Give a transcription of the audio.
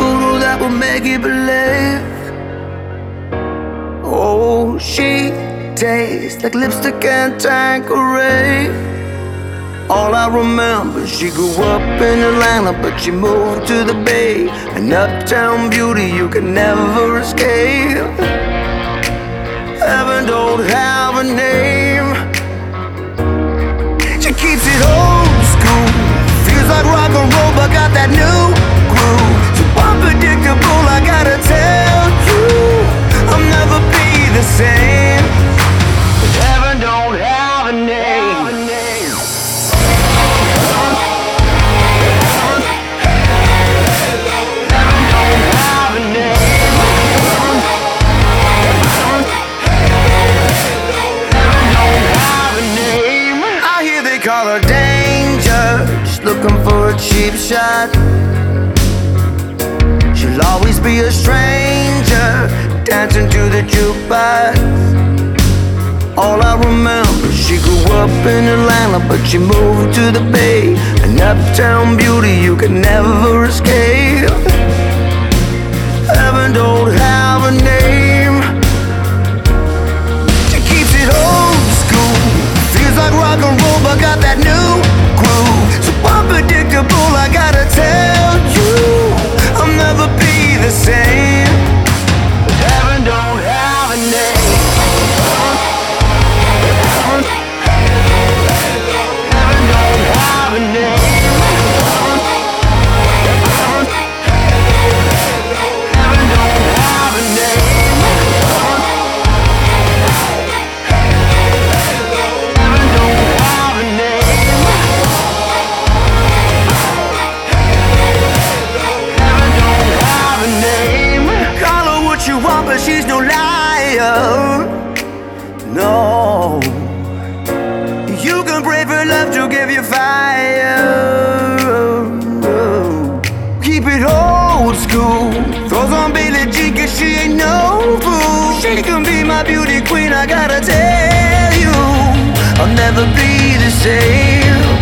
voodoo that will make you believe. Oh, she tastes like lipstick and Tanqueray. All I remember, she grew up in Atlanta, but she moved to the Bay. An uptown beauty you can never escape. Heaven don't have a name. She keeps it old school. Feels like rock and roll, but got that new groove. So unpredictable, I gotta tell you, I'll never be the same. But heaven don't have a name. Call her danger, just looking for a cheap shot. She'll always be a stranger, dancing to the jukebox. All I remember, she grew up in Atlanta, but she moved to the Bay. An uptown beauty you can never escape. Heaven don't have a name. She keeps it old school. Feels like rock and roll, but got that new groove. So unpredictable, I gotta tell you, I'll never be the same. But heaven don't have a name. Heaven don't have a name. Heaven don't have a name. But she's no liar. No, you can pray for love to give you fire. Keep it old school. Throws on Billie Jean, cause she ain't no fool. She can be my beauty queen, I gotta tell you, I'll never be the same.